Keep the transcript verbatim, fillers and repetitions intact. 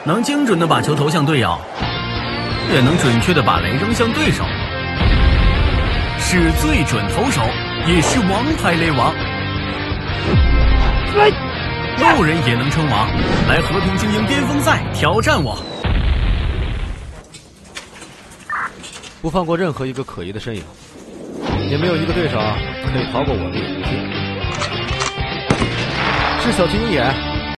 能精准的把球投向队友，也能准确的把雷扔向对手，是最准投手，也是王牌雷王。路人也能称王，来和平精英巅峰赛挑战我！ 不放过任何一个可疑的身影，也没有一个对手可以逃过我的眼睛。是小青一眼。